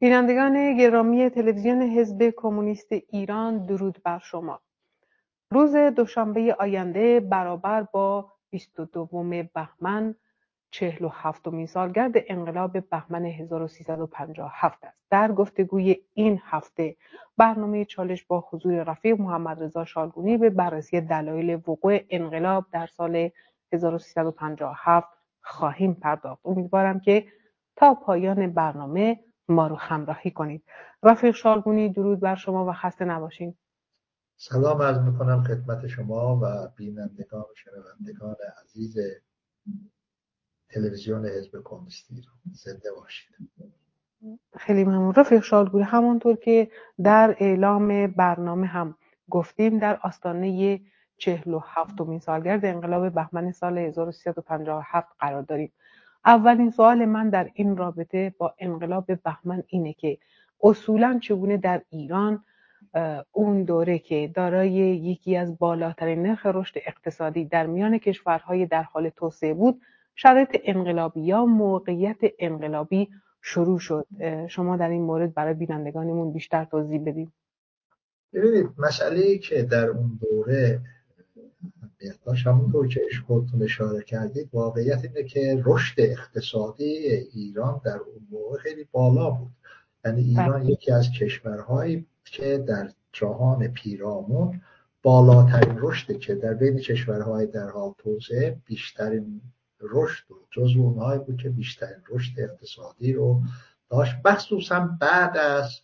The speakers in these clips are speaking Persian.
بینندگان گرامی تلویزیون حزب کمونیست ایران، درود بر شما. روز دوشنبه آینده برابر با 22 بهمن 47مین سالگرد انقلاب بهمن 1357 است. در گفتگوی این هفته برنامه چالش با حضور رفیق محمد رضا شالگونی به بررسی دلایل وقوع انقلاب در سال 1357 خواهیم پرداخت. امیدوارم که تا پایان برنامه ما رو همراهی کنید. رفیق شالگونی، درود بر شما و خسته نباشید. سلام عرض میکنم خدمت شما و بینندگان و شنوندگان عزیز تلویزیون حزب کمونیست ایران. زنده باشید. خیلی ممنون رفیق شالگونی. همونطور که در اعلام برنامه هم گفتیم، در آستانه 47مین سالگرد انقلاب بهمن سال 1357 قرار داریم. اولین سوال من در این رابطه با انقلاب بهمن اینه که اصولاً چگونه در ایران اون دوره که دارای یکی از بالاترین نرخ رشد اقتصادی در میان کشورهای در حال توسعه بود، شرایط انقلابی یا موقعیت انقلابی شروع شد. شما در این مورد برای بینندگانمون بیشتر توضیح بدید. ببینید، مسئله‌ای که در اون دوره بهداشت، همونطور که خودتون اشاره کردید، واقعیت اینه که رشد اقتصادی ایران در اون موقع خیلی بالا بود. یعنی ایران یکی از کشورهایی که در جهان پیرامون بالاترین رشد که در بین کشورهای در حال توسعه بیشترین رشد و جزو اونهایی بود که بیشترین رشد اقتصادی رو داشت، مخصوصا بعد از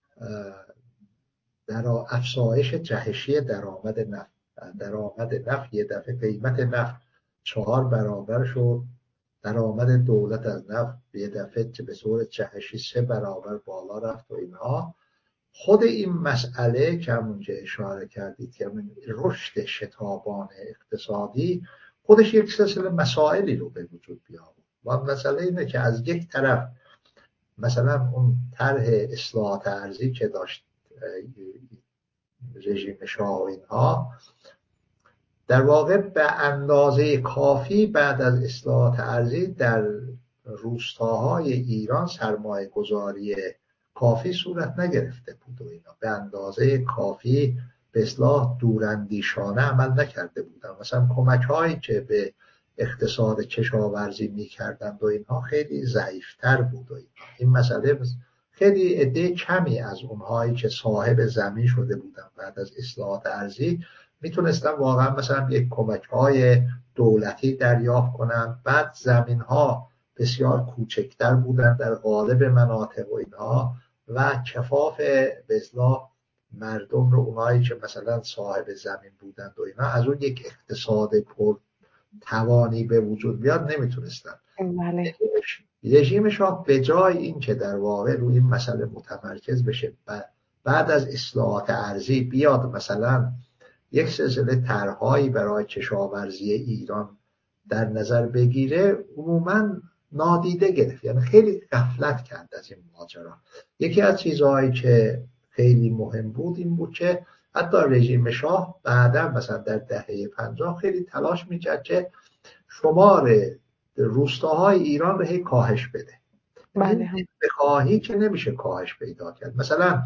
در افزایش جهشی درآمد نفت. درآمد نفت یه دفعه قیمت نفت 4 برابر شد، درآمد دولت از نفت یه دفعه به صورت جهشی 3 برابر بالا رفت و اینها. خود این مسئله که همونجا اشاره کردید که رشد شتابان اقتصادی خودش یک سلسله مسائلی رو به وجود بیاورد. و مسئله اینه که از یک طرف مثلا اون طرح اصلاحات ارضی که داشت رژیم شاه و اینها، در واقع به اندازه کافی بعد از اصلاحات ارضی در روستاهای ایران سرمایه گذاری کافی صورت نگرفته بود و اینا به اندازه کافی به اصلاح دوراندیشانه عمل نکرده بودن. مثلا کمک هایی که به اقتصاد کشاورزی میکردند و اینها خیلی ضعیفتر بود و اینها. این مسئله خیلی عده کمی از اونهایی که صاحب زمین شده بودن بعد از اصلاحات ارضی میتونستن واقعا مثلا یک کمک‌های دولتی دریافت کنن. بعد زمین‌ها بسیار کوچکتر بودن در غالب مناطق و اینها و کفاف به اصطلاح مردم رو، اونایی که مثلا صاحب زمین بودند و اینا، از اون یک اقتصاد پر توانی به وجود بیاد نمیتونستن. بله. رژیم شاه به جای این که در واقع روی این مسئله متمرکز بشه، بعد از اصلاحات ارضی بیاد مثلا یک سلسله طرح‌هایی برای کشاورزی ایران در نظر بگیره، عموماً نادیده گرفت. یعنی خیلی غفلت کرد از این ماجرا. یکی از چیزهایی که خیلی مهم بود این بود که حتی رژیم شاه بعدا مثلا در دهه 50 خیلی تلاش میکرد که شمار روستاهای ایران رو هی کاهش بده. بله. این بخواهی که نمیشه کاهش پیدا کرد. مثلا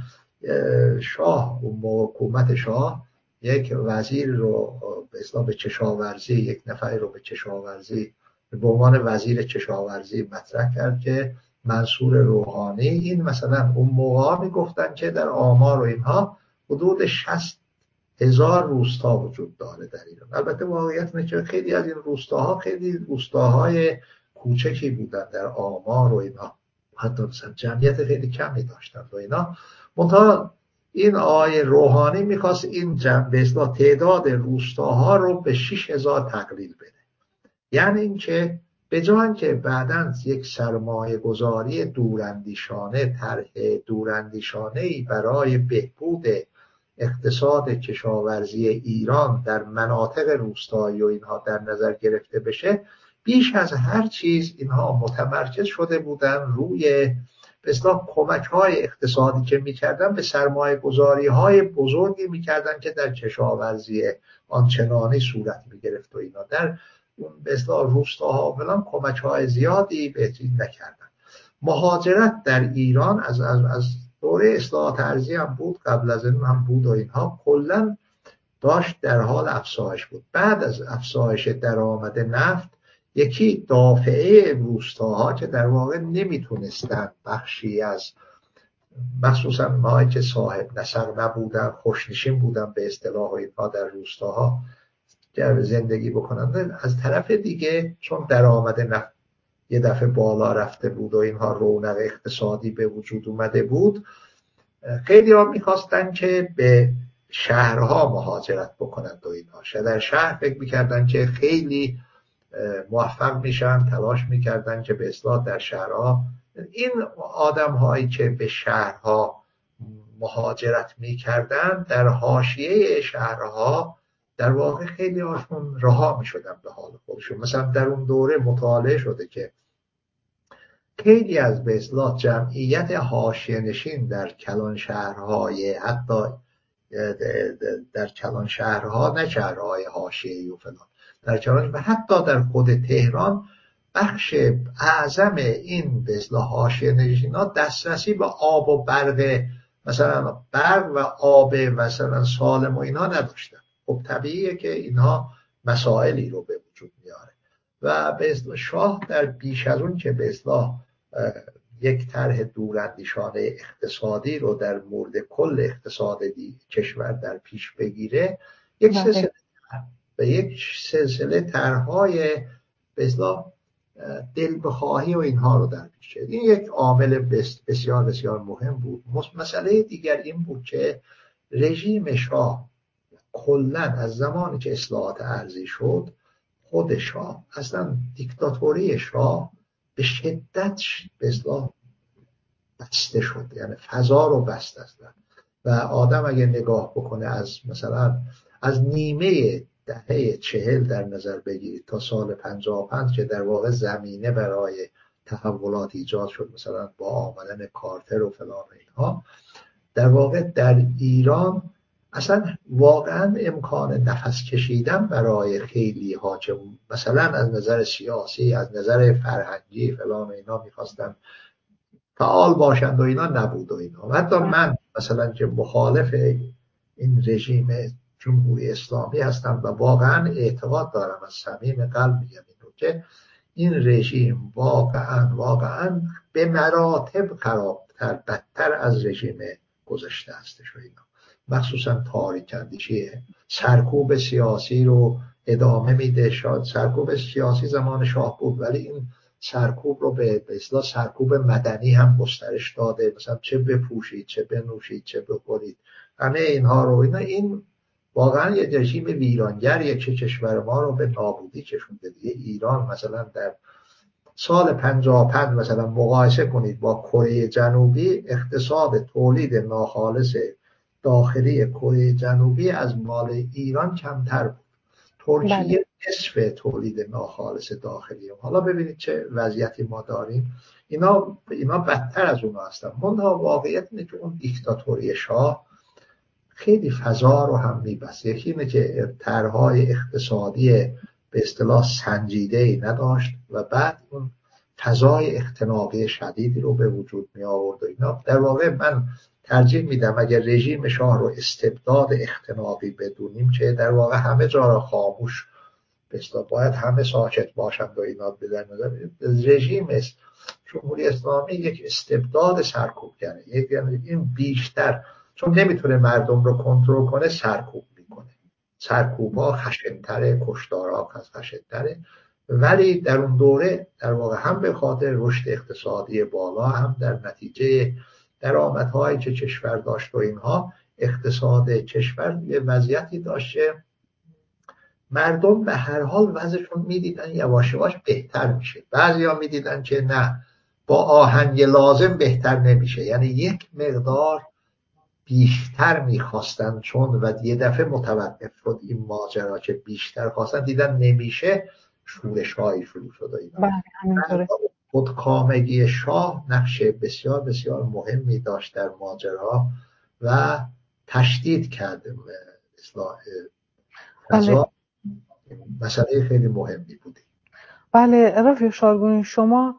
شاه و حکومت شاه یک وزیر رو به اصطلاح به کشاورزی، یک نفری رو به کشاورزی به عنوان وزیر کشاورزی مطرح کرد که منصور روحانی. این مثلا اون موقع میگفتن که در آمار و اینها حدود 60,000 روستا وجود داره در ایران. البته واقعیت اینه که خیلی از این روستاها خیلی روستاهای کوچکی بودن در آمار و اینها، حتی مثلا جمعیت خیلی کمی داشتن و اینا. منتها این آقای روحانی میخواست این به اصطلاح تعداد روستاها رو به 6,000 تقلیل بده. یعنی این که به جای که بعداً یک سرمایه گذاری دوراندیشانه، طرح دوراندیشانه‌ای برای بهبود اقتصاد کشاورزی ایران در مناطق روستایی و اینها در نظر گرفته بشه، بیش از هر چیز اینها متمرکز شده بودن روی به اصطلاح کمک‌های اقتصادی که می‌کردن به سرمایه‌گذاری‌های بزرگی می‌کردن که در کشاورزی آنچنانی صورت می‌گرفت و اینا. در اون به اصطلاح روستاها فلان کمک‌های زیادی به چیز نکردن. مهاجرت در ایران از دوره اصلاحات ارضی هم بود، قبل از این هم بود و اینها، کلا داشت در حال افزایش بود. بعد از افزایش درآمد نفت، یکی دافعه روستاها که در واقع نمیتونستن بخشی از، مخصوصا اونهایی که صاحب نسق نبودن، خوشنشین بودن به اصطلاح اینها، در روستاها زندگی بکنن، از طرف دیگه چون درآمد نفت یه دفعه بالا رفته بود و اینها رونق اقتصادی به وجود اومده بود، خیلی ها میخواستن که به شهرها مهاجرت بکنند و اینها. در شهر فکر میکردن که خیلی موفق میشن، تلاش میکردن که به اصطلاح در شهرها، این آدم هایی که به شهرها مهاجرت میکردن در حاشیه شهرها در واقع خیلی هاشون رها میشدن به حال خودشون. مثلا در اون دوره مطالعه شده که خیلی از به اصطلاح جمعیت حاشیه نشین در کلان شهرهای، حتی در کلان شهرها، نه شهرهای حاشیه‌ای و فلان، در کلان و حتی در خود تهران، بخش اعظم این به اصطلاح حاشیه نشینا دسترسی به آب و برق، مثلا برق و آب مثلا سالم و اینها نداشتن. خب طبیعیه که اینها مسائلی رو به وجود میاره و به اصطلاح شاه در بیش از اون که به اصطلاح یک طرح دوراندیشانه اقتصادی رو در مورد کل اقتصاد کشور در پیش بگیره، یک سلسله طرح‌های به اصطلاح دل بخواهی و اینها رو در پیش گرفت. این یک عامل بسیار بسیار مهم بود. مسئله دیگر این بود که رژیم شاه کلاً از زمانی که اصلاحات ارضی شد، خود شاه اصلا دیکتاتوری شاه به شدت به اصطلاح بسته شد، یعنی فضا رو بسته است. و آدم اگه نگاه بکنه از مثلا از نیمه دهه 40 در نظر بگیرید تا سال 55 که در واقع زمینه برای تحولات ایجاد شد، مثلا با آمدن کارتر و فلان اینها، در واقع در ایران اصلا واقعا امکان نفس کشیدن برای خیلی ها که مثلا از نظر سیاسی، از نظر فرهنگی فلان اینا میخواستن فعال باشند و اینا نبود و اینا. حتی من مثلا که مخالف این رژیم جمهوری اسلامی هستم و واقعا اعتقاد دارم، از صمیم قلب میگم این رو، که این رژیم واقعا به مراتب خرابتر، بدتر از رژیم گذشته هستش و اینا. مخصوصا تاریک اندیشی، سرکوب سیاسی رو ادامه میده. شاید سرکوب سیاسی زمان شاه بود، ولی این سرکوب رو به اصطلاح سرکوب مدنی هم گسترش داده. مثلا چه بپوشید، چه بنوشید، چه بخورید، همه اینها رو. این واقعا یه رژیم ویرانگریه که کشور ما رو به نابودی کشونده دیگه. ایران مثلا در سال 55 مثلا مقایسه کنید با کره جنوبی، اقتصاد تولید ناخالص داخلی کره جنوبی از مال ایران کمتر بود. ترکیه نصف تولید ناخالص داخلی. حالا ببینید چه وضعیتی ما داریم. اینا بدتر از اون هستن. منتها واقعیت اینه که اون دیکتاتوری شاه خیلی فضا رو هم میبست. یکی اینه که طرح‌های اقتصادی به اصطلاح سنجیده‌ای نداشت و بعد اون فضای اختناقی شدیدی رو به وجود می آورد و اینا. در واقع من ترجیح میدم اگر رژیم شاه رو استبداد اختناقی بدونیم که در واقع همه جا را خاموش بستا، باید همه ساکت باشند و اینا بدن. رژیم جمهوری اسلامی یک استبداد سرکوبگره، یعنی این بیشتر چون نمیتونه مردم رو کنترل کنه سرکوب میکنه. سرکوب‌ها خشن‌تره، کشتارها خشن‌تره، ولی در اون دوره در واقع هم به خاطر رشد اقتصادی بالا، هم در نتیجه درآمدهایی که کشور داشت و اینها، اقتصاد کشور یه وضعیتی داشته مردم به هر حال وضعشون میدیدن یواش یواش بهتر میشه. بعضیا میدیدن که نه، با آهنگ لازم بهتر نمیشه، یعنی یک مقدار بیشتر میخواستن، چون و یه دفعه متوقف شد این ماجرا که بیشتر خواستن، دیدن نمیشه، شورش‌هایی شروع شد و اینا. خودکامگی شاه نقش بسیار بسیار مهمی داشت در ماجرا و تشدید کرده اصلاح فضا. مسئله خیلی مهمی بوده. بله رفیق شالگونی، شما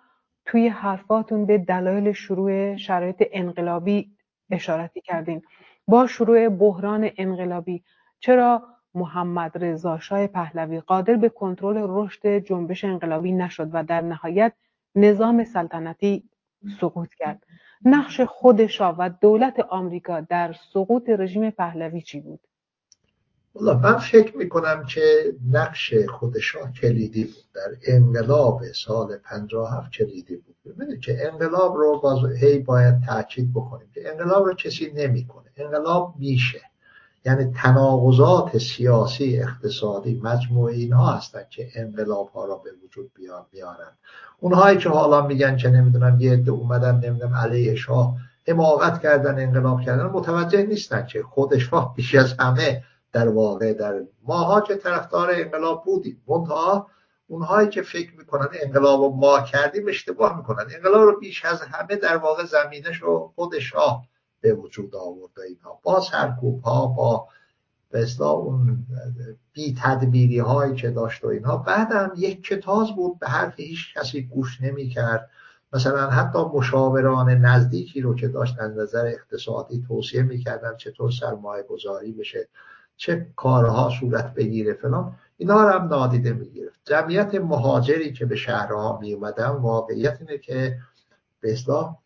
توی حرفاتون به دلایل شروع شرایط انقلابی اشارتی کردین. با شروع بحران انقلابی چرا محمد رضا شاه پهلوی قادر به کنترل رشد جنبش انقلابی نشد و در نهایت نظام سلطنتی سقوط کرد؟ نقش خود شاه و دولت آمریکا در سقوط رژیم پهلوی چی بود؟ والله من فکر میکنم که نقش خود شاه کلیدی بود در انقلاب سال 57 کلیدی بود. ببینید که انقلاب رو هی باید تاکید بکنیم که انقلاب رو کسی نمیکنه، انقلاب میشه. یعنی تناقضات سیاسی، اقتصادی، مجموعه اینها هستن که انقلاب ها را به وجود بیارن. اونهایی که حالا میگن که نمیدونم یه عده اومدن نمیدونم علیه شاه حماقت کردن، انقلاب کردن، متوجه نیستن که خود شاه بیش از همه در واقع در ماها که طرفدار انقلاب بودیم، منتها اونهایی که فکر میکنن انقلاب رو ما کردیم اشتباه میکنن. انقلاب رو بیش از همه در واقع زمینش رو خود شاه به وجود آورده. اینها با سرکوب ها، با به اصطلاح اون بی تدبیری هایی که داشت و اینها. بعدم یک کتاز بود، به حرف هیچ کسی گوش نمی کرد. مثلا حتی مشاوران نزدیکی رو که داشت از نظر اقتصادی توصیه میکردن چطور سرمایه گذاری بشه، چه کارها صورت بگیره فلان، اینا رو هم نادیده میگرفت. جمعیت مهاجری که به شهرها می اومدن واقعیت اینه که به اصطلاح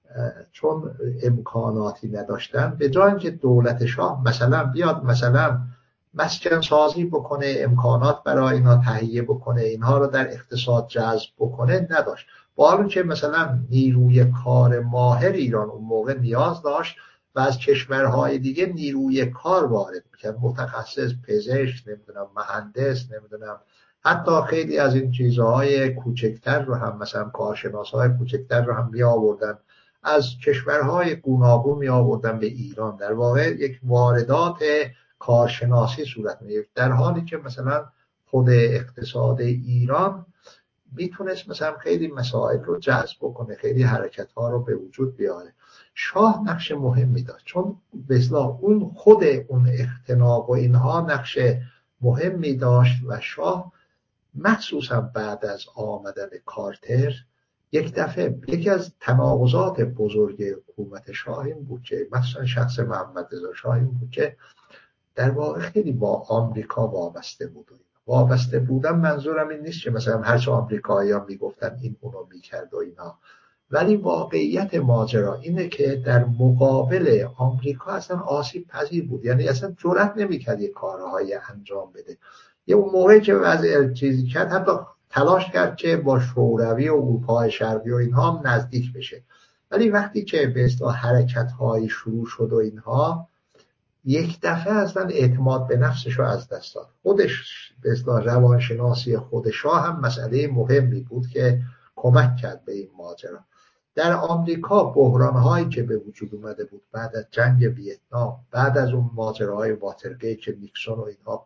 چون امکاناتی نداشتن، به جای اینکه دولت شاه مثلا بیاد مثلا مسکن سازی بکنه، امکانات برای اینا تهیه بکنه، اینها رو در اقتصاد جذب بکنه، نداشت. با حالی که مثلا نیروی کار ماهر ایران اون موقع نیاز داشت و از کشورهای دیگه نیروی کار وارد میکرد، متخصص، پزشک، نمیدونم مهندس، نمیدونم حتی خیلی از این چیزهای کوچکتر رو هم مثلا کارشناسهای کوچکتر رو هم می آوردن از کشورهای گوناگون می آوردن به ایران. در واقع یک واردات کارشناسی صورت می‌گرفت، در حالی که مثلا خود اقتصاد ایران میتونست مثلا خیلی مسائل رو جذب بکنه، خیلی حرکت‌ها رو به وجود بیاره. شاه نقش مهمی داشت، چون به اصطلاح اون خود اون اختناق و اینها نقش مهمی داشت و شاه مخصوصا بعد از آمدن کارتر یک دفعه یکی از تناقضات بزرگ حکومت شاه این بود که مثلا شخص محمد رضا شاه این بود که در واقع خیلی با آمریکا وابسته بود. وابسته بودن منظورم این نیست که مثلا هر چه آمریکایی‌ها میگفتن این اونو میکرد و اینا، ولی واقعیت ماجرا اینه که در مقابل آمریکا اصلا آسیب پذیر بود. یعنی اصلا جرئت نمیکرد یه کارهای انجام بده. یه اون موقعی که وضع چیزی کرد حتی تلاش کرد که با شوروی و اروپای شرقی و اینها هم نزدیک بشه، ولی وقتی که به اصطلاح حرکت‌های شروع شد و اینها، یک دفعه اصلا اعتماد به نفسش رو از دست داد. خودش به اصطلاح روانشناسی خود شاه هم مسئله مهمی بود که کمک کرد به این ماجرا. در آمریکا بحران‌هایی که به وجود اومده بود بعد از جنگ ویتنام، بعد از اون ماجراهای واترگیت که نیکسون و اینها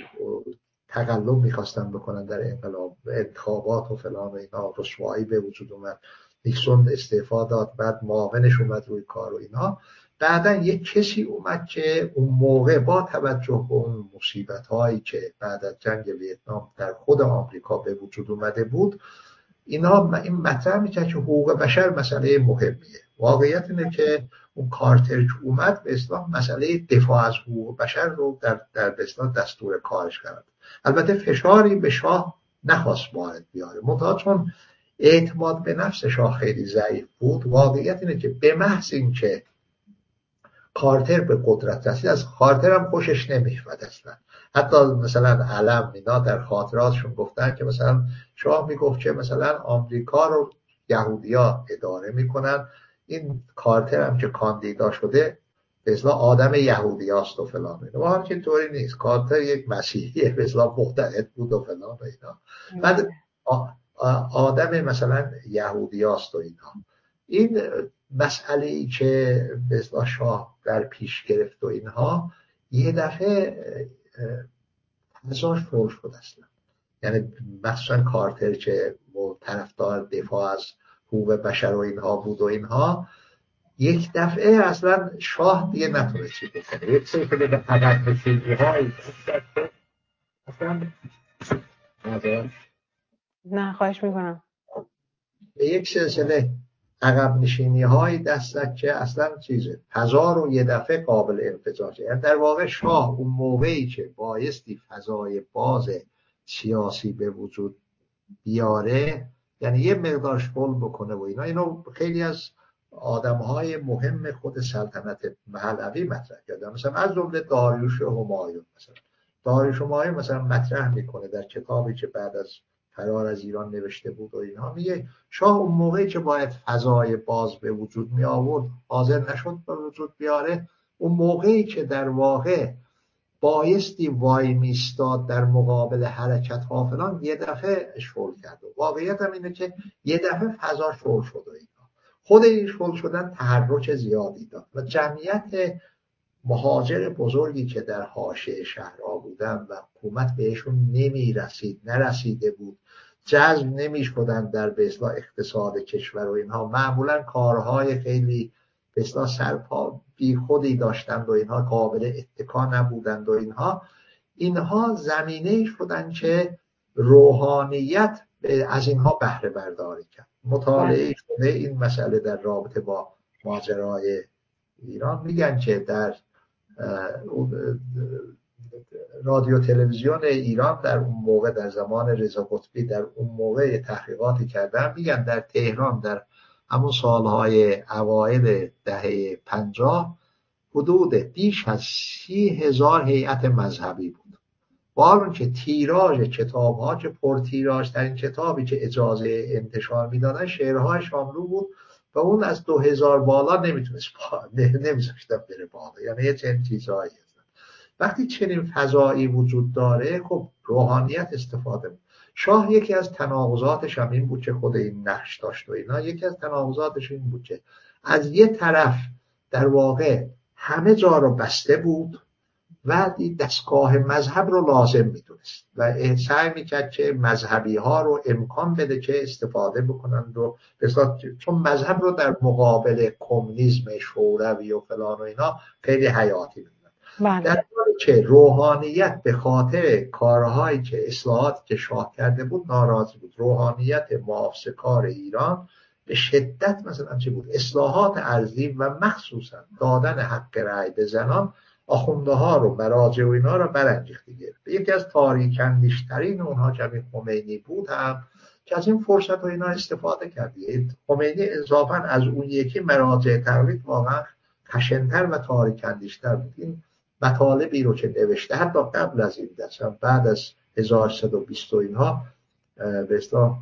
تقلب می‌خواستن بکنن در انتخابات و فلان و اینا، رسوایی به وجود اومد، نیکسون استعفا داد، بعد معاونش اومد روی کار و اینا. بعدن یک کسی اومد که اون موقع با توجه به اون مصیبت‌هایی که بعد از جنگ ویتنام در خود آمریکا به وجود اومده بود، این مطرح میکرد که حقوق بشر مسئله مهمیه. واقعیت اینه که اون کارتر که اومد به اصطلاح مسئله دفاع از حقوق بشر رو در به اصطلاح دستور کارش کرد. البته فشاری به شاه نخواست وارد بیاره، منتها چون اعتماد به نفس شاه خیلی ضعیف بود، واقعیت اینه که به محض اینکه کارتر به قدرت رسید، از کارتر هم خوشش نمیاد اصلا. حتی مثلا علم اینا در خاطراتشون گفتن که مثلا شاه میگفت که مثلا آمریکا رو یهودیا اداره میکنن، این کارتر هم که کاندیدا شده به اصطلاح آدم یهودیاست و فلان. اینا هم که طوری نیست، کارتر یک مسیحیه به اصطلاح معتقد بود و فلان و اینا. بعد آدم مثلا یهودیاست و اینا. این مسئله‌ای که به اصطلاح شاه در پیش گرفت و اینها، یه دفعه نزاش پر شد اصلا. یعنی مثلا کارتر که طرفدار دفاع از حقوق بشر و اینها بود و اینها، یک دفعه اصلا شاه دیگه نتونه چی بکنه. یک سری که به عقب نشینی‌های اصلا نه خواهش میکنم. به یک سلسله عقب نشینی های دست که اصلا چیزه فضا رو یه دفعه قابل انفجار، یعنی در واقع شاه اون موقعی که بایستی فضای باز سیاسی به وجود بیاره، یعنی یه مقدار شغل بکنه و اینو خیلی از آدمهای مهم خود سلطنت پهلوی مطرح کردن، مثلا از جمله داریوش همایون. مثلا داریوش همایون مثلا مطرح میکنه در کتابی که بعد از فرار از ایران نوشته بود و اینها، میگه شاه اون موقعی که باید فضای باز به وجود می آورد حاضر نشد به وجود بیاره، اون موقعی که در واقع بایستی وای میستاد در مقابل حرکت ها فلان، یه دفعه شل کرد. و واقعیت هم اینه که یه دفعه فضا شل شد و اینا. خود این شل شدن تحرک زیادی داد و جمعیت مهاجر بزرگی که در حاشیه شهرها بودن و حکومت بهشون نرسیده بود، جذب نمی شدن در به اصطلاح اقتصاد کشور و اینها، معمولا کارهای خیلی به اصطلاح سرپا بی خودی داشتند و اینها قابل اتکا نبودند و اینها زمینه شدن که روحانیت از اینها بهره برداری کرد. مطالعه شده این مسئله در رابطه با ماجرای ایران، میگن که در رادیو تلویزیون ایران در اون موقع، در زمان رضا قطبی، در اون موقع تحقیقاتی کردن، میگن در تهران در همون سالهای اوایل دهه 50 حدود بیش از 30,000 هیئت مذهبی بود. با اون که تیراژ کتاب‌ها که پرتیراژ ترین کتابی که اجازه انتشار میدادن شعرهای شاملو بود و اون از 2000 بالا نمیذاشتن بره بالا، یعنی یه چنین چیزهایی. وقتی چنین فضایی وجود داره، خب روحانیت استفاده بود. شاه یکی از تناقضاتش هم این بود که خود این نقش داشت و اینا، یکی از تناقضاتش این بود که از یه طرف در واقع همه جا رو بسته بود و دستگاه مذهب رو لازم میدونست و سعی میکرد که مذهبی ها رو امکان بده که استفاده بکنند و چون مذهب رو در مقابل کمونیسم شوروی و فلان و اینا خیلی حیاتی میدونن. در حالی که روحانیت به خاطر کارهایی که اصلاحاتی که شاه کرده بود ناراضی بود. روحانیت محافظه‌کار ایران به شدت مثلا چه بود؟ اصلاحات ارضی و مخصوصا دادن حق رأی به زنان آخونده ها رو، مراجع و اینا رو برانگیخته گرفت. یکی از تاریک اندیش‌ترین اونها که خمینی بود هم که از این فرصت و اینا استفاده کرد. خمینی اضافاً از اون یکی مراجع تقلید واقعا خشن‌تر و تاریک اندیش‌تر بود. این مطالبی رو که نوشته حتی قبل از این دستم بعد از 1120 و اینها به اصطلاح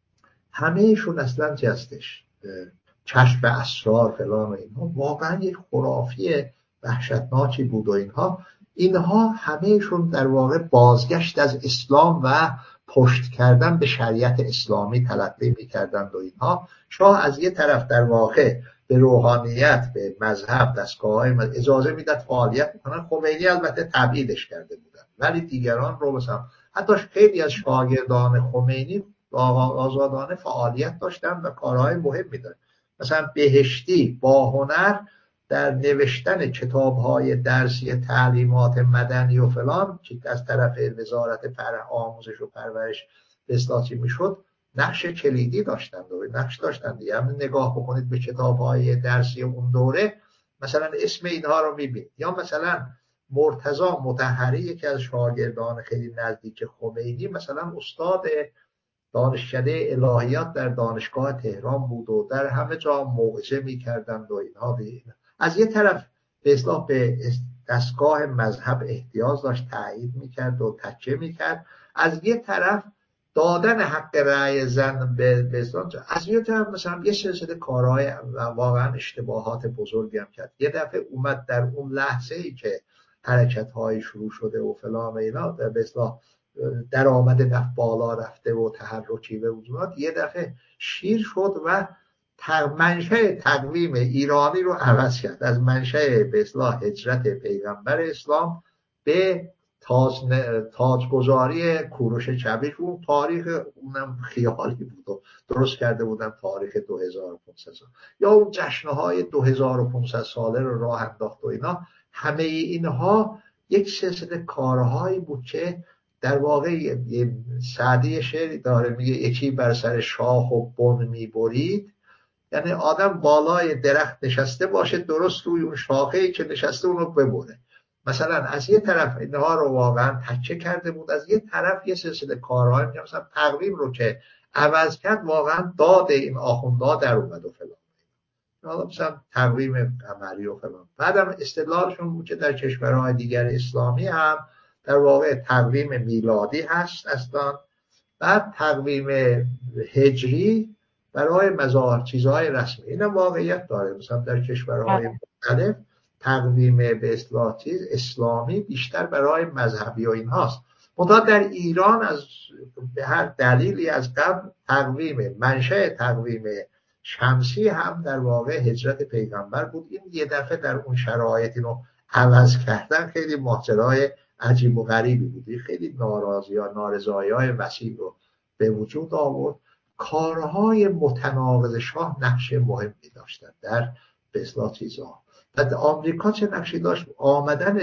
همهشون اصلا چه هستش، کشف اسرار فلان و اینها واقعا یک خرافی وحشتناکی بود و اینها همهشون در واقع بازگشت از اسلام و پشت کردن به شریعت اسلامی تلقی می‌کردند و اینها. شاه از یه طرف در واقع به روحانیت، به مذهب، دستگاه‌های اجازه میداد فعالیت کنن. خمینی البته تبعیدش کرده بودن، ولی دیگران رو مثلا حتی خیلی از شاگردان خمینی آزادانه فعالیت داشتن و کارهای مهمی داشتن. مثلا بهشتی با هنر در نوشتن کتاب‌های درسی تعلیمات مدنی و فلان که از طرف وزارت آموزش و پرورش اصلاحی میشد نقش کلیدی داشتند و نقش داشتند. یعنی نگاه بکنید به کتاب‌های درسی اون دوره، مثلا اسم اینها رو میبینید. یا مثلا مرتضی مطهری یکی از شاگردان خیلی نزدیک خمینی، مثلا استاد دانشکده الهیات در دانشگاه تهران بود و در همه جا موعظه می‌کردند و اینها. از یه طرف به اصطلاح به دستگاه مذهب احتیاج داشت، تایید می‌کرد و تکیه می‌کرد. از یه طرف دادن حق رأی زن به اصطلاح، از یه طرف مثلا یه سلسله کارهای واقعا اشتباهات بزرگی هم کرد. یه دفعه اومد در اون لحظه‌ای که حرکت‌های شروع شده و فلان و اینا، به اصطلاح درآمد نفت بالا رفته و تحرکی به وجود، یه دفعه شیر شد و منشأ تقویم ایرانی رو عوض کرد. از منشأ به اصطلاح هجرت پیغمبر اسلام به تاجگذاری کوروش چبیش، اون تاریخ اونم خیالی بود و درست کرده بودن تاریخ 2500 سال، یا اون جشنهای 2500 ساله رو راه انداخت و اینا. همه اینها یک سلسله کارهایی بود که در واقع یه سعدی شعری داره میگه یکی بر سر شاخ و بن میبرید، یعنی آدم بالای درخت نشسته باشه درست روی اون شاخه‌ای که نشسته اونو ببره. مثلا از یه طرف اینها رو واقعا تکه کرده بود، از یه طرف یه سلسله کارهای میگم مثلا تقویم رو که عوض کرد واقعا داد این آخوندها در اومد و فلان. حالا مثلا تقویم قمری و فلان. بعدم استدلالشون بود که در کشورهای دیگر اسلامی هم در واقع تقویم میلادی هست اصلا، بعد تقویم هجری برای مزار چیزهای رسمی. این هم واقعیت داره. مثلا در کشورهای مختلف تقویم به اصطلاح چیز اسلامی بیشتر برای مذهبی و این هاست. منتها در ایران از به هر دلیلی از قبل تقویم منشأ تقویم شمسی هم در واقع هجرت پیغمبر بود. این یه دفعه در اون شرایط اینو عوض کردن خیلی ماجرای عجیب و غریبی بود. خیلی ناراضی یا نارضایی های وسیع رو به وجود آورد. کارهای متناقض شاه نقش مهمی داشتن در به اصطلاح چیزها. بعد آمریکا چه نقشی داشت؟ آمدن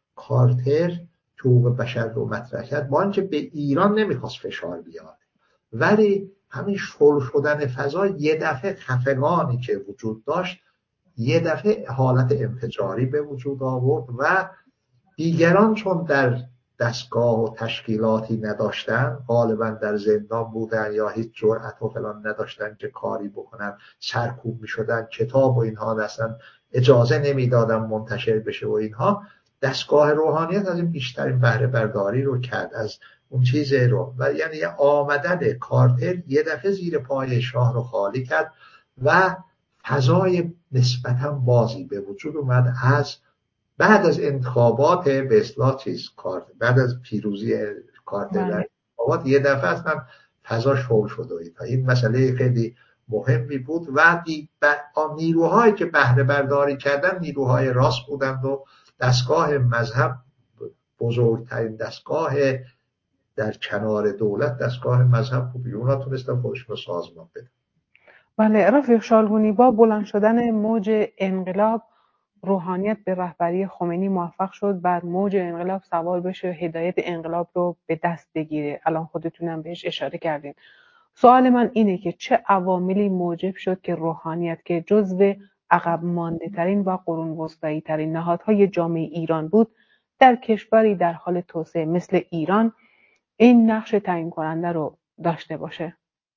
کارتر حقوق بشر رو مطرح کرد، با اینکه به ایران نمیخواست فشار بیاره، ولی همین شل شدن فضا یه دفعه خفگانی که وجود داشت یه دفعه حالت انفجاری به وجود آورد و دیگران چون در دستگاه و تشکیلاتی نداشتن، غالبا در زندان بودن یا هیچ جرأت و فلان نداشتن که کاری بکنن، سرکوب میشدن، کتاب و اینها اصلا اجازه نمیدادن منتشر بشه و اینها. دستگاه روحانیت از این بیشترین بهره برداری رو کرد از اون چیز رو، و یعنی آمدن کارتر یه دفعه زیر پای شاه رو خالی کرد و فضای نسبتا بازی به وجود اومد. از بعد از انتخابات به اصطلاح چیز کارتر، بعد از پیروزی کارتر در انتخابات یه دفعه اصلا فضا شل شد و این مسئله خیلی مهمی بود و نیروهایی که بهره برداری کردن نیروهای راست بودند و دستگاه مذهب بزرگترین دستگاه در کنار دولت دستگاه مذهب بود. اونا تونستن خودشون رو سازمان بدن. بله رفیق شالگونی، با بلند شدن موج انقلاب روحانیت به رهبری خمینی موفق شد بر موج انقلاب سوار بشه و هدایت انقلاب رو به دست بگیره. الان خودتونم بهش اشاره کردین. سوال من اینه که چه عواملی موجب شد که روحانیت که جزو عقب مانده ترین و قرون وسطایی ترین نهادهای جامعه ایران بود، در کشوری در حال توسعه مثل ایران این نقش تعیین کننده رو داشته باشه؟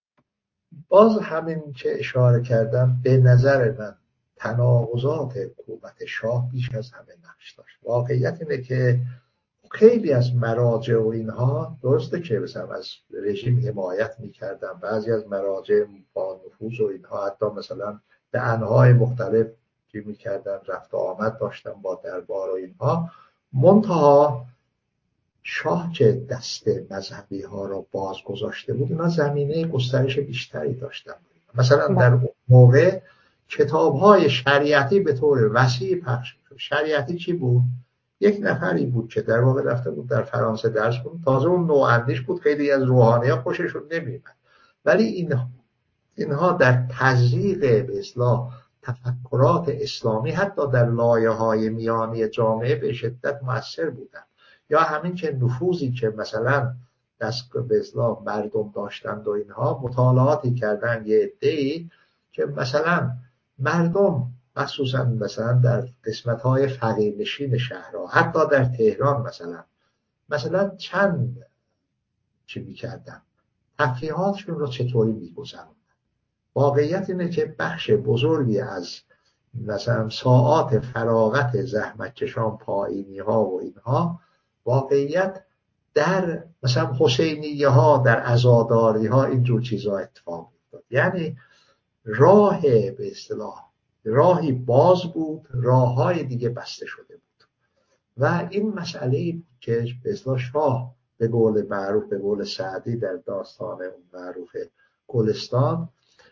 باز همین که اشاره کردم، به نظر من تناقضات حکومت شاه بیش از همه نقش داشت. واقعیت اینه که خیلی از مراجع و اینها درسته که مثلا از رژیم حمایت میکردن، بعضی از مراجع با نفوذ و اینها حتی مثلا به انواع مختلف چی میکردن، رفت و آمد داشتن با دربار و اینها. منتها شاه که دست مذهبی ها را باز گذاشته بود، اینا زمینه گسترش بیشتری داشتن. مثلا در اون موقع کتاب های شریعتی به طور وسیع پخش شد. شریعتی چی بود؟ یک نفری بود که در واقع رفته بود در فرانسه درس بود، تازه اون نواندیش بود، خیلی از روحانی‌ها خوششون نمی‌آمد، ولی اینها در تزریق به اصطلاح تفکرات اسلامی حتی در لایه‌های میانی جامعه به شدت مؤثر بودند. یا همین که نفوذی که مثلا دست به اصطلاح مردم داشتند و اینها، مطالعاتی کردن یه عده‌ای که مثلا مردم مخصوصا مثلا در قسمت‌های فقیرنشین شهرها، حتی در تهران مثلا چند چی می‌کردن، تفریحاتشون رو چطوری می‌گذروندن. واقعیت اینه که بخش بزرگی از مثلا ساعات فراغت زحمتکشان، پایینی‌ها و اینها، واقعیت در مثلا حسینیه ها، در عزاداری‌ها اینجور چیزا اتفاق می‌افتاد. یعنی راه به اصطلاح راهی باز بود، راه‌های دیگه بسته شده بود و این مسئله بود که به اصطلاح شاه به قول معروف، به قول سعدی در داستان اون معروف گلستان،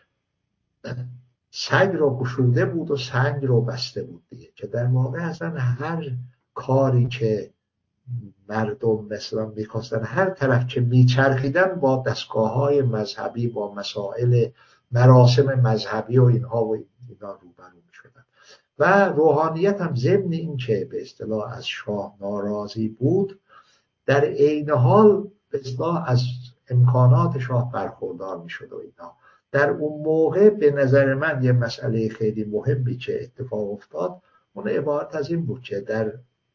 سنگ رو گشوده بود و سنگ رو بسته بود دیگه، که در واقع اصلا هر کاری که مردم مثلا میخواستن، هر طرف که میچرخیدن با دستگاه‌های مذهبی، با مسائل مراسم مذهبی و اینها روبرو میشدن. و روحانیت هم ضمن این که به اصطلاح از شاه ناراضی بود، در عین حال به اصطلاح از امکانات شاه برخوردار میشد و اینا. در اون موقع به نظر من یه مسئله خیلی مهمی که اتفاق افتاد اون عبارت از این بود که در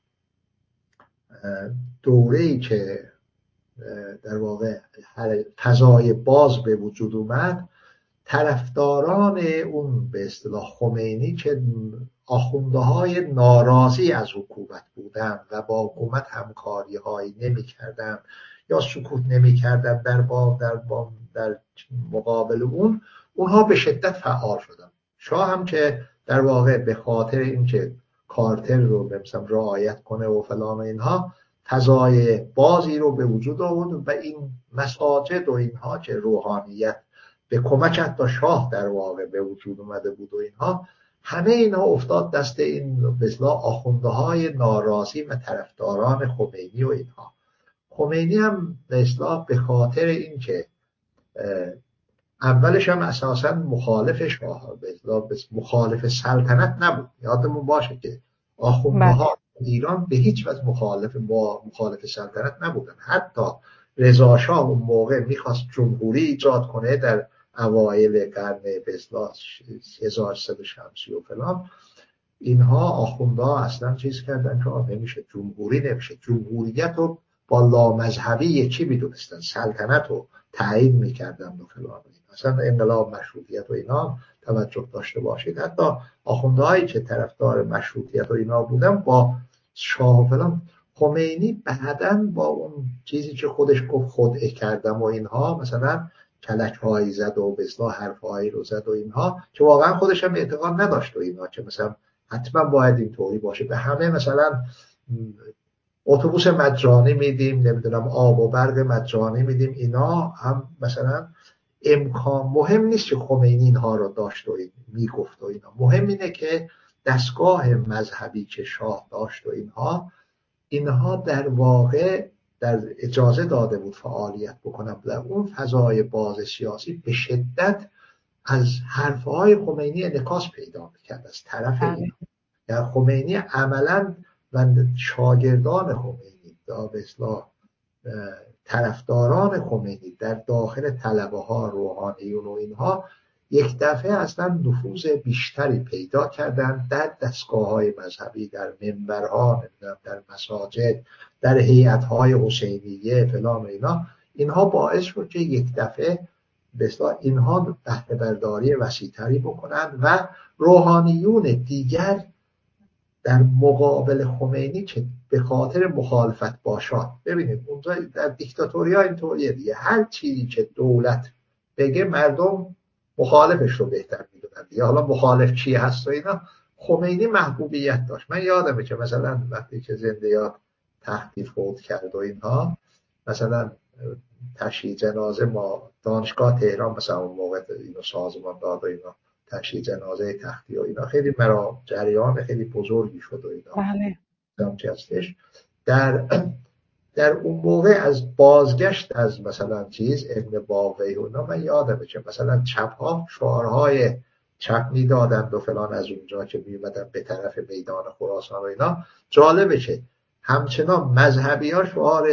دوره‌ای که در واقع فضای باز به وجود اومد، طرفداران اون به اصطلاح خمینی که آخوندهای ناراضی از حکومت بودن و با حکومت همکاری هایی نمی کردن یا سکوت نمی کردن در مقابل اونها به شدت فعال شدن. شاه هم که در واقع به خاطر اینکه کارتر رو مثلا رعایت کنه و فلان و اینها فضای بازی رو به وجود آورد و این مساجد و اینها که روحانیت به کمک حتی شاه در واقع به وجود اومده بود و اینها، همه اینها افتاد دست این به اصطلاح آخوندهای ناراضی و طرفداران خمینی و اینها. خمینی هم به اصطلاح به خاطر اینکه اولش هم اساسا مخالف شاه، به اصطلاح مخالف سلطنت نبود. یادمون باشه که آخوندها ایران به هیچ وجه مخالف سلطنت نبودن. حتی رضا شاه اون موقع میخواست جمهوری ایجاد کنه در اوایل قرن به اصطلاح 1100 شمسی و فلان، اینها آخوندها اصلا چیز کردن که نمیشه، جمهوری نمیشه. جمهوریت رو با لامذهبی یکی میدونستن، سلطنت رو تعیین میکردن و فلان. اصلا انقلاب مشروطیت و اینا توجه داشته باشید، حتی آخوندهایی که طرفدار مشروطیت و اینا بودن با شاه و فلان، خمینی بعداً با اون چیزی که خودش گفت خودعه کردم و اینها، مثلا کلک هایی زد و به اصطلاح حرف هایی رو زد و اینها، که واقعا خودش هم اعتقاد نداشت و اینا که مثلا حتما باید این طوری باشه. به همه مثلا اتوبوس مجانی میدیم، نمیدونم آب و برق مجانی میدیم، اینا هم مثلا امکان مهم نیست که خمینی اینها رو داشت و میگفت و اینا. مهم اینه که دستگاه مذهبی که شاه داشت و اینها در واقع در اجازه داده بود فعالیت بکنم. در اون فضای باز سیاسی به شدت از حرفهای خمینی انعکاس پیدا میکرد از طرف این. یعنی خمینی عملا و شاگردان خمینی به اصطلاح طرفداران خمینی در داخل طلبه ها، روحانیون و اینها یک دفعه اصلا نفوذ بیشتری پیدا کردن در دستگاه های مذهبی، در منبرها، در مساجد، در هیئت‌های حسینیه فلان و اینا. اینها باعث شد که یک دفعه به اصطلاح اینها بهره برداری وسیع‌تری بکنند و روحانیون دیگر در مقابل خمینی که به خاطر مخالفت با شاه، ببینید اونجا در دیکتاتوری ها اینطوریه دیگه، هر چیزی که دولت بگه مردم مخالفش رو بهتر میدونن دیگه، حالا مخالف چی هست و اینا. خمینی محبوبیت داشت. من یادمه که مثلا وقتی که زنده یاد تختی فوت کرد و اینها، مثلا تشییع جنازه ما دانشگاه تهران مثلا اون موقع اینو سازمان داد و اینا، تشییع جنازه تختی و اینا خیلی مرا جریان خیلی بزرگی شد و اینا. بله. در اون موقع از بازگشت از مثلا ابن باقی و اینا، من یادمه که مثلا چپ ها شعارهای چپ میدادند و فلان از اونجا که میومدن به طرف میدان خراسان و اینا. جالبه که همچنان مذهبی ها شعار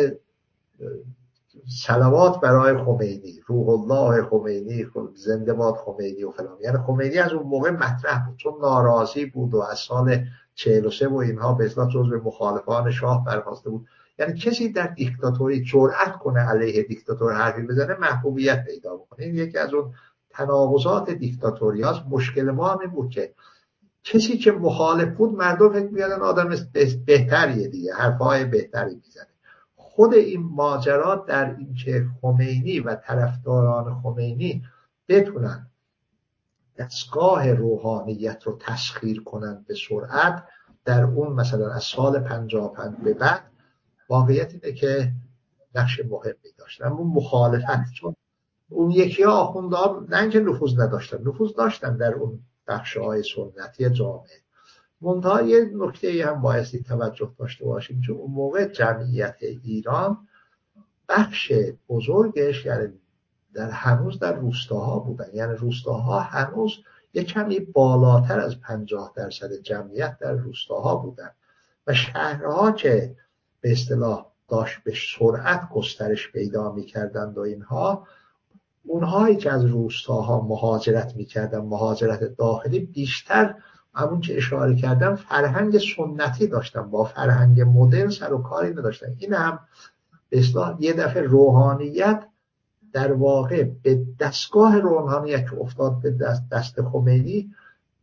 صلوات برای خمینی، روح الله خمینی، زنده باد خمینی و فلان. یعنی خمینی از اون موقع مطرح بود، چون ناراضی بود و از سال 43 و اینها به اصطلاح جزو مخالفان شاه برخواسته بود. یعنی کسی در دیکتاتوری جرأت کنه علیه دیکتاتور حرفی بزنه، محبوبیت پیدا بکنه. این یکی از اون تناقضات دیکتاتوری هاست. مشکل ما هم این بود که کسی که مخالف بود مردم فکر می‌کردن آدم بهتریه دیگه، حرفای بهتری میزنه. خود این ماجرا در این که خمینی و طرفداران خمینی بتونن دستگاه روحانیت رو تسخیر کنن به سرعت، در اون مثلا از سال 55 به بعد واقعیت اینه که نقش مهمی داشتن. اون مخالفت، چون اون یکی ها آخوندها نه اینکه نفوذ نداشتن، نفوذ داشتن در اون بخش‌های سنتی جامعه. منتها یه نکته هم بایستی توجه داشته باشیم که اون موقع جمعیت ایران بخش بزرگش یعنی هنوز در روستاها بودن. یعنی روستاها هنوز یک کمی بالاتر از 50% جمعیت در روستاها بودن و شهرها که به اصطلاح داشت به سرعت گسترش پیدا میکردند و اینها، اونهایی که از روستاها مهاجرت میکردن، مهاجرت داخلی، بیشتر همون که اشاره کردم فرهنگ سنتی داشتن، با فرهنگ مدرن سر و کاری نداشتن. این هم به اصطلاح یه دفعه روحانیت در واقع به دستگاه روحانیت که افتاد به دست خمینی،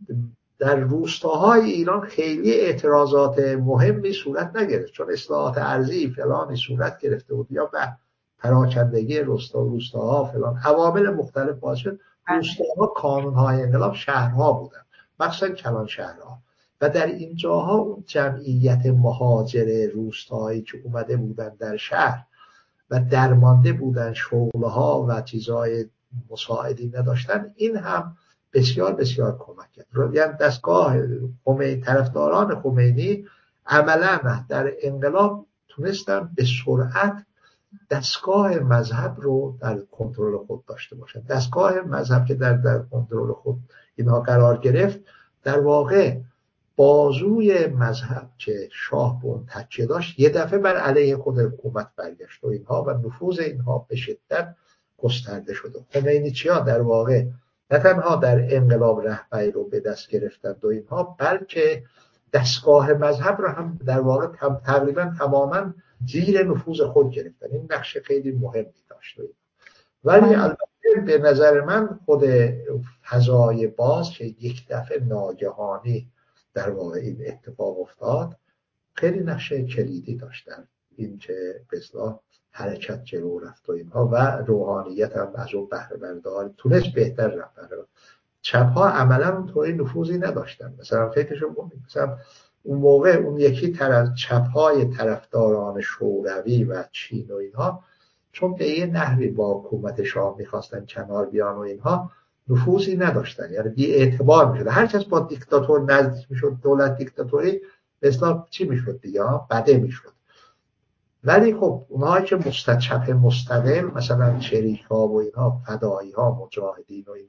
در روستاهای ایران خیلی اعتراضات مهمی صورت نگرفت، چون اصلاحات ارضی فلانی صورت گرفته بود یا به پراکندگی روستاها فلان عوامل مختلف باعث شد روستاها کانونهای انقلاب شهرها بودن، مخصوصا کلان شهرها. و در این جاها اون جمعیت مهاجر روستایی که اومده بودن در شهر و درمانده بودن، شغلها و چیزهای مساعدی نداشتن، این هم بسیار بسیار کمک کرد. یعنی دستگاه خمینی، طرفداران خمینی عملا در انقلاب تونستن به سرعت دستگاه مذهب رو در کنترل خود داشته باشن. دستگاه مذهب که در کنترل خود اینها قرار گرفت، در واقع بازوی مذهب که شاه به اون تکیه داشت یه دفعه بر علیه خود حکومت برگشت و اینها و نفوذ اینها به شدت گسترده شد. خمینی‌چی‌ها در واقع نه تنها در انقلاب رهبری رو به دست گرفتند و اینها، بلکه دستگاه مذهب رو هم در واقع تقریبا تماما زیر نفوذ خود گرفتن. این نقش خیلی مهمی داشت. ولی البته به نظر من خود فضای باز که یک دفعه ناگهانی در واقع این اتفاق افتاد خیلی نقش کلیدی داشتن، این که به اصطلاح حرکت جلو رفت و اینها و روحانیت هم از اون بهره بردار تونست بهتر رفت. چپ ها عملا اونطوری نفوذی نداشتن. مثلا فکرشون کنید مثلا اون موقع اون یکی طرف چپ های طرفداران شوروی و چین و اینها، چون به یه نحوی با حکومت شاه میخواستن کنار بیان و اینها، نفوذی نداشتن، یعنی بی اعتبار میشد. هر کس با دیکتاتور نزدیک میشد، دولت دیکتاتوری به اصطلاح چی میشد دیگه، بده میشد. ولی خب اونها که چپ مستقل، مثلا چریک ها و اینها، فدایی ها، مجاهدین و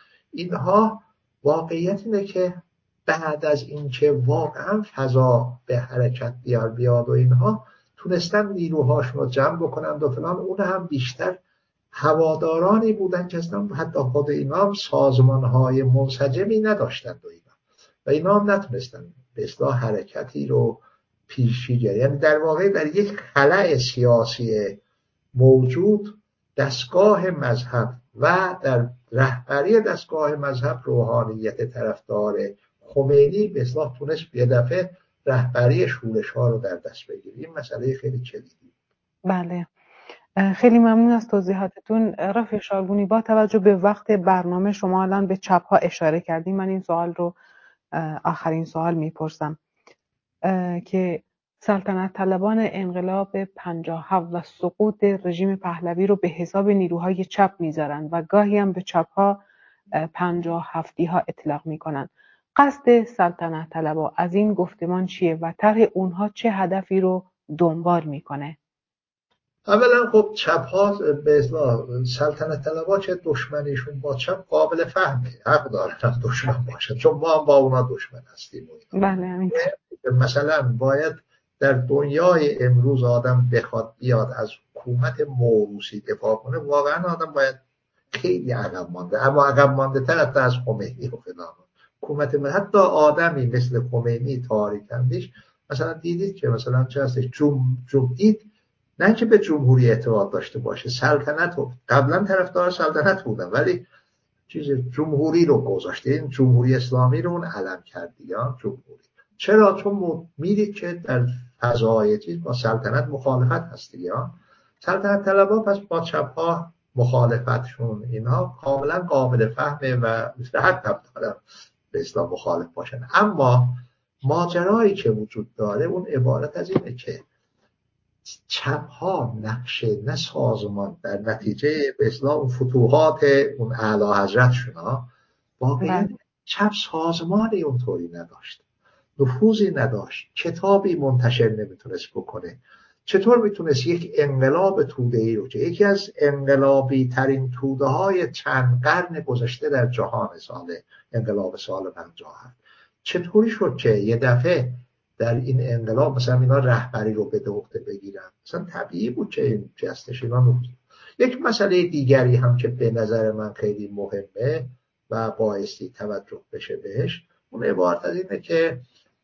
اینها واقعیت اینه که بعد از اینکه واقعا فضا به حرکت بیاد و اینها، تونستن نیروهاشون رو جمع بکنند و فلان، اون هم بیشتر هوادارانی بودن که اصلا حتی خود اینا هم سازمانهای منسجمی نداشتند و اینا هم نتونستن به اصطلاح حرکتی رو پیشی گیرن. یعنی در واقع در یک خلأ سیاسی موجود، دستگاه مذهب و در رهبری دستگاه مذهب روحانیت طرفدار خمینی به اصطلاح تونست یه دفعه رهبری شورش ها رو در دست بگیره. این مسئله خیلی کلیدی. بله، خیلی ممنون از توضیحاتتون رفیق شالگونی. با توجه به وقت برنامه شما الان به چپ ها اشاره کردیم، من این سوال رو آخرین سوال میپرسم که سلطنت طلبان انقلاب 57 و سقوط رژیم پهلوی رو به حساب نیروهای چپ میذارن و گاهی هم به چپ ها 57 ها اطلاق میکنن. قصد سلطنت طلبا از این گفتمان چیه و طرح اونها چه هدفی رو دنبال میکنه؟ اولا خب چپ ها به اصطلاح سلطنت طلبا چه دشمنیشون با چپ قابل فهمه، حق دارن دشمن باشن، چون ما هم با اونا دشمن هستیم. بله، مثلا باید در دنیای امروز آدم بخواد بیاد از حکومت موروثی دفاع کنه، واقعا آدم باید خیلی عقب مانده، اما عقب مانده تر حتی از خمینی و فلان. حکومت حتی آدمی مثل خمینی تاریک اندیش، مثلا دیدید که مثلا چه هستش جمهوری، نه که به جمهوری اعتقاد داشته باشه، سلطنت رو قبلا طرفدار سلطنت بودن ولی چیز جمهوری رو گذاشته، این جمهوری اسلامی رو اون علم کردی یا جمهوری. چرا؟ چون میدید که در فضای چیز با سلطنت مخالفت هستی یا سلطنت طلبها، پس با چپ ها مخالفتشون اینها کاملا قابل فهمه و حق هم دارن به اسلام مخالف باشن. اما ماجرایی که وجود داره اون عبارت از اینه که چپ ها نقشه نه سازمان در نتیجه به اصطلاح فتوحات اون اعلی حضرت شنا، واقعا چپ سازمانی اونطوری نداشت، نفوذی نداشت، کتابی منتشر نمیتونست بکنه. چطور میتونست یک انقلاب توده‌ای رو که یکی از انقلابی ترین توده های چند قرن گذشته در جهان، انقلاب سال 57، چطوری شد که یه دفعه در این انقلاب مثلا اینا رهبری رو به عهده بگیرن، مثلا طبیعی بود که این جستش اینا بود. یک مسئله دیگری هم که به نظر من خیلی مهمه و بایستی توجه بشه بهش، اون عبارت از اینه که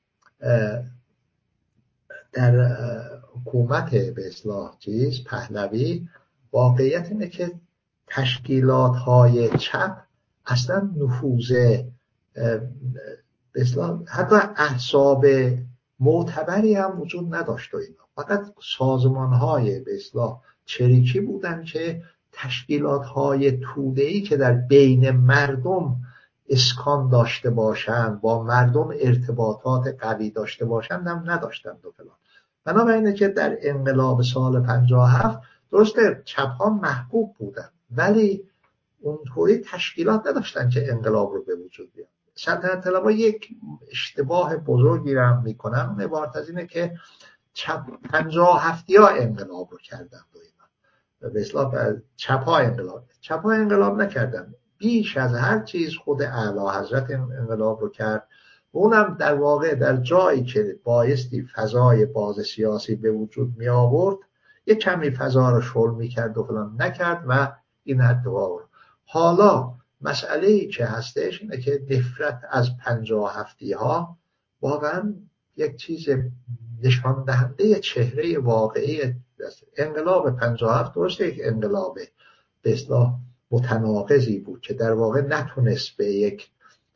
در حکومت به اصطلاح پهلوی واقعیت اینه که تشکیلات های چپ اصلا نفوذ به اصطلاح حتی احزاب معتبری هم وجود نداشت و اینا، فقط سازمان های به اصطلاح چریکی بودن که تشکیلات های توده‌ای که در بین مردم اسکان داشته باشن، با مردم ارتباطات قوی داشته باشن هم نداشتن و فلان. بنابراینه که در انقلاب سال 57 درسته چپ ها محبوب بودن ولی اونطوری تشکیلات نداشتن که انقلاب رو به وجود بیارن. سلطنت طلبها یک اشتباه بزرگی رو هم میکنن، اون عبارت از اینه که 57 ها انقلاب رو کردن و اینا. به اصطلاح چپ ها انقلاب نکردن، بیش از هر چیز خود اعلی حضرت انقلاب رو کرد، اونم در واقع در جایی که بایستی فضای باز سیاسی به وجود می آورد یک کمی فضا رو شل می کرد و فلان نکرد و این اتفاق. حالا مسئله‌ای که هستش اینه که نفرت از 57 ها واقعا یک چیز نشان دهنده چهره واقعی انقلاب 57 درسته یک انقلاب به اصطلاح متناقضی بود که در واقع نتونست به یک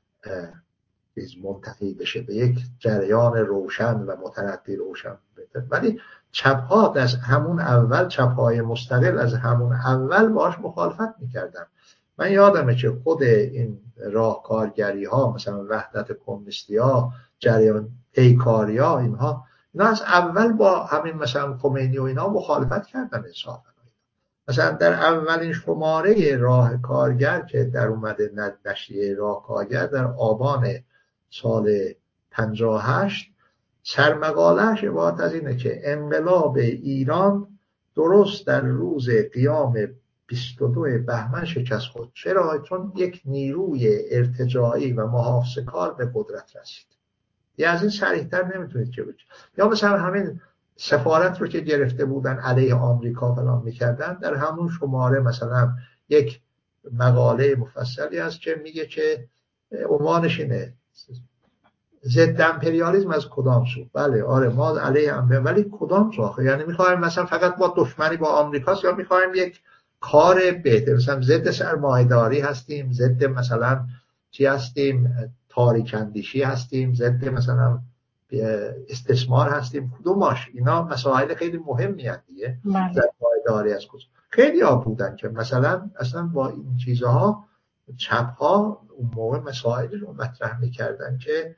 منتهی بشه، به یک جریان روشن و متنقی روشن بده، ولی چپ‌ها از همون اول، چپ‌های مستقل از همون اول باش مخالفت میکردن. من یادمه که خود این راهکارگری ها مثلا وحدت کمونیستی ها، جریان پیکاری ها، اینا از اول با همین مثلا خمینی و اینا مخالفت کردن انصافا. مثلا در اولین شماره راه کارگر که در اومده نشریه راه کارگر در آبان سال 58 سرمقاله‌اش عبارت از اینه که انقلاب ایران درست در روز قیام 22 بهمن شکست خورد. چرا؟ چون یک نیروی ارتجاعی و محافظه‌کار به قدرت رسید. یا از این صریح‌تر نمیتونید که بگید. یا مثلا همین سفارت رو که گرفته بودن علیه آمریکا فلان میکردن، در همون شماره مثلا یک مقاله مفصلی هست که میگه که عنوانش اینه ضد امپریالیسم از کدام سو. بله آره ما علیه ولی کدام سو آخه؟ یعنی میخوایم مثلا فقط با دشمنی با آمریکاست یا میخوایم یک کار بهتر، مثلا ضد سرمایه‌داری هستیم، ضد مثلا چی هستیم، تاریک اندیشی هستیم، ضد مثلا استثمار هستیم، کدوماش؟ اینا مسائل خیلی مهمی هستند دیگه. سرمایه‌داری از کجا؟ خیلی ها بودن که مثلا اصلا با این چیزها چپ ها اون موقع مسائلی رو مطرح میکردن که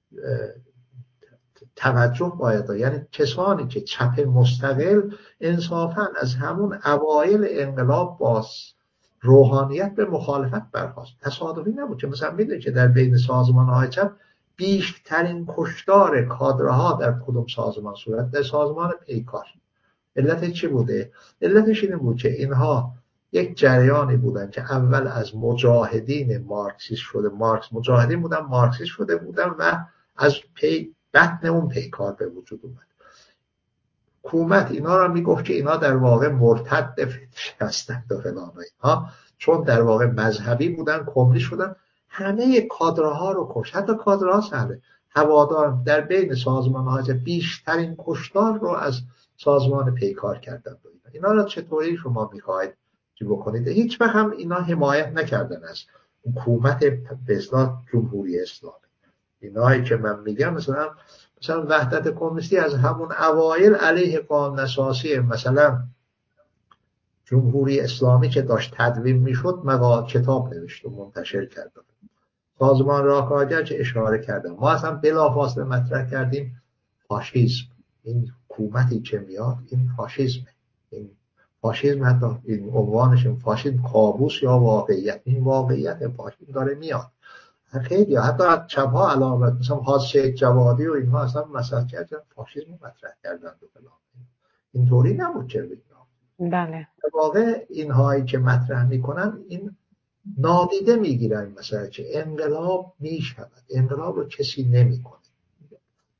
توجه باید داشت. یعنی کسانی که چپ مستقل انصافا از همون اوایل انقلاب با روحانیت به مخالفت برخاست. تصادفی نبود که مثلا میدونید که در بین سازمان‌های چپ بیشترین کشتار کادرها در کدوم سازمان صورت؟ در سازمان پیکار. علت چی بوده؟ علتش این بود که اینها یک جریانی بودن که اول از مجاهدین مارکسیست شده، مجاهدین بودن مارکسیست شده بودن و از بطن اون پیکار به وجود اومد. حکومت اینا را میگفت که اینا در واقع مرتد فکری هستند و فلان ها، چون در واقع مذهبی بودن، کمونیست شدن، همه کادرها رو کشت. حتی کادرها سهله هوادار در بین سازمان‌ها بیشترین کشتار رو از سازمان پیکار کردن. اینا را چطوری شما میخواید چی بکنید؟ هیچ وقت هم اینا حمایت نکردن از حکومت به اصطلاح جمهوری اسلامی. اینایی که من میگم مثلا وحدت کمونیستی از همون اوایل علیه قانون اساسی مثلا جمهوری اسلامی که داشت تدوین میشد کتاب نوشت و منتشر کرد. سازمان راهکارگر که اشاره کردم، ما اصلا بلافاصله مطرح کردیم فاشیسم. این حکومتی که میاد این فاشیسمه. این فاشیسم حتی این عنوانش این فاشیسم کابوس یا واقعیت، این واقعیت فاشیسم داره میاد. خیلی حتی از چپ‌ها علاوه مثلا حادثه جوادی و اینها اصلا مسئله کردن فاشیسم مطرح کردن و فلان. اینطوری نبود که بله. در واقع اینهایی که مطرح میکنن این نادیده میگیرن مثلا که انقلاب میشود، انقلاب رو کسی نمیکنه.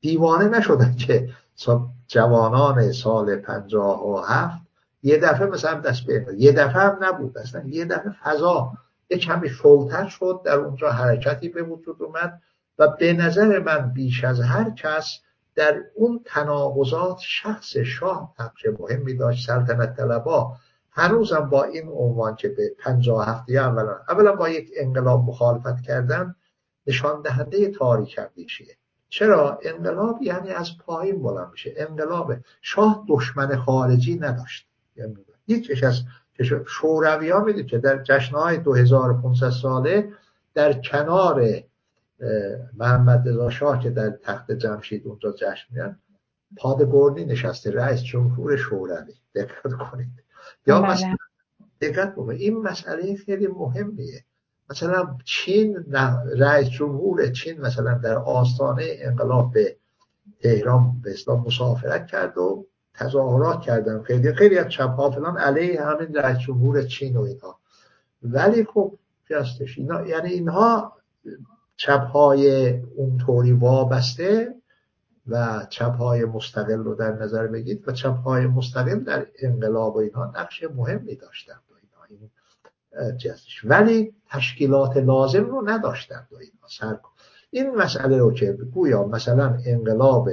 دیوانه نشدن که جوانان سال 57 یه دفعه مثلا دست به یه دفعه هم نبود، اصلا یه دفعه فضا یه کمی شلتر شد، در اونجا حرکتی به وجود اومد و به نظر من بیش از هر کس در اون تناقضات شخص شاه نقش مهمی داشت. سلطنت طلبها هنوزم با این عنوان که به 57 اولا با یک انقلاب مخالفت کردن نشان دهنده تاریک اندیشیه. چرا؟ انقلاب یعنی از پایین بلند میشه. انقلاب شاه دشمن خارجی نداشت، یعنی هیچ از شوروی ها میدید که در جشنهای 2500 ساله در کنار محمد رضا شاه که در تخت جمشید اونجا جشن میان، پادگورنی نشسته، رئیس جمهور شوروی. دقت کنید. یا مثلا دقت کنید، این مسئله خیلی مهمیه. مثلا چین، رئیس جمهور چین مثلا در آستانه انقلاب به تهران به اسلام مسافرت کرد و تظاهرات کردن خیلی از چپ‌ها فلان علیه همین رئیس جمهور چین و اینها. ولی خب جستش اینا، یعنی اینها چپ‌های اونطوری وابسته و چپ‌های مستقل رو در نظر بگید و چپ‌های مستقل در انقلاب و اینها نقش مهمی داشتن و اینها جستش، ولی تشکیلات لازم رو نداشتن و اینها. این مسئله رو که گویا مثلا انقلاب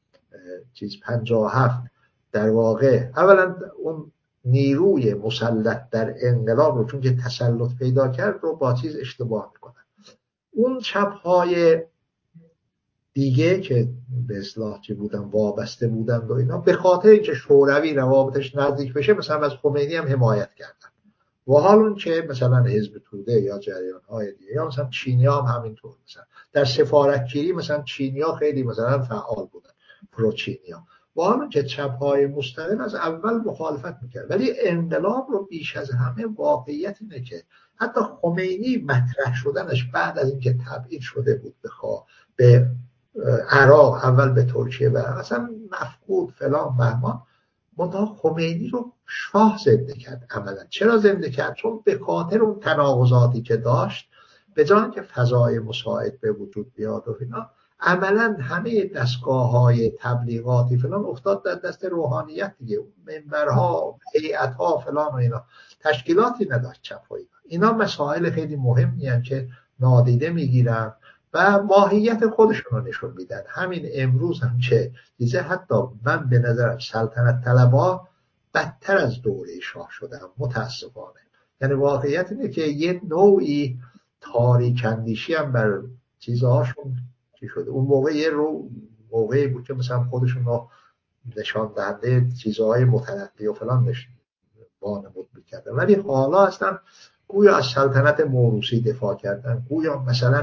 57 در واقع اولا اون نیروی مسلط در انقلاب رو چون که تسلط پیدا کرد رو با چیز اشتباه میکنن. اون چپ‌های دیگه که به اصطلاح چی بودن وابسته بودن و اینا، به خاطر اینکه شوروی روابطش نزدیک بشه مثلا از خمینی هم حمایت کردن. و حال اون که مثلا حزب توده یا جریان‌های دیگه یا مثلا چینی‌ها هم همینطور، مثلا در سفارتگیری مثلا چینی‌ها خیلی مثلا فعال بودن، پرو چینی‌ها. و حال که چپ‌های مستقل از اول مخالفت میکرد. ولی انقلاب رو بیش از همه واقعیت اینه که حتی خمینی مطرح شدنش بعد از اینکه تبعید شده بود به عراق، اول به ترکیه و اصلا مفقود فلان بهمان، منتها خمینی رو شاه زنده کرد عملا. چرا زنده کرد؟ چون به خاطر اون تناقضاتی که داشت، به جای اینکه فضای مساعد به وجود بیاد و اینا، عملا همه دستگاه‌های تبلیغاتی فلان افتاد در دست روحانیت دیگه. منبرها، هیئت‌ها فلان و اینا، تشکیلاتی نداشت چپ و اینا. مسائل خیلی مهمی هستند که نادیده میگیرن و ماهیت خودشون رو نشون میدن. همین امروز هم که دیگه حتی من به نظرم سلطنت طلبها بدتر از دوره شاه شدن متاسفانه. یعنی واقعیت اینه که یه نوعی تاریک اندیشی هم بر چیزهاشون چی شده. اون موقع یه موقعی بود که مثلا خودشون رو نشان دهنده چیزهای متنقی و فلان وانمود میکردن، ولی حالا اصلا گویا از سلطنت موروثی دفاع کردن، گویا مثلا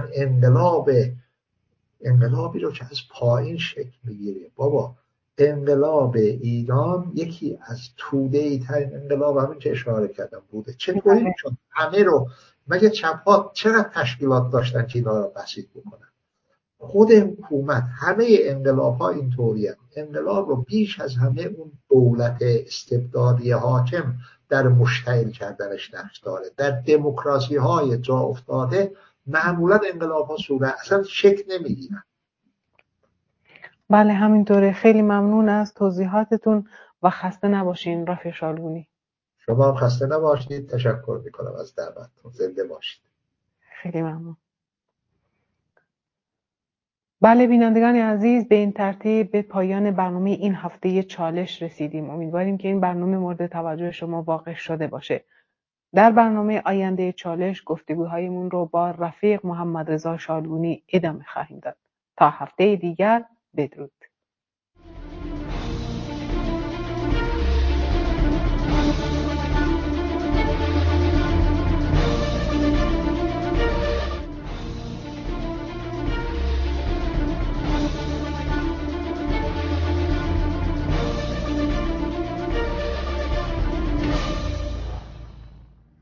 انقلابی رو که از پایین شکل میگیره. بابا انقلاب ایران یکی از توده‌ای ترین انقلاب همین که اشاره کردم بوده. چطوری میشد همه رو، مگه چپ‌ها چقدر تشکیلات داشتن که اینا رو بسیط بکنن؟ خود حکومت، همه انقلاب‌ها اینطوری هم. انقلاب رو بیش از همه اون دولت استبدادی حاکم در مشتعل کردنش نقش داره. در دموکراسی‌های جا افتاده معمولا انقلاب‌ها صورت اصلا شکل نمیگیرن. بله همینطوره. خیلی ممنون از توضیحاتتون و خسته نباشین رفیق شالگونی. شما هم خسته نباشید. تشکر میکنم از دعوتتون. زنده باشید. خیلی ممنون. بله بینندگان عزیز، به این ترتیب به پایان برنامه این هفته چالش رسیدیم. امیدواریم که این برنامه مورد توجه شما واقع شده باشه. در برنامه آینده چالش گفتگوهایمون رو با رفیق محمد رضا شالگونی ادامه خواهیم داد. تا هفته دیگر، بدرود.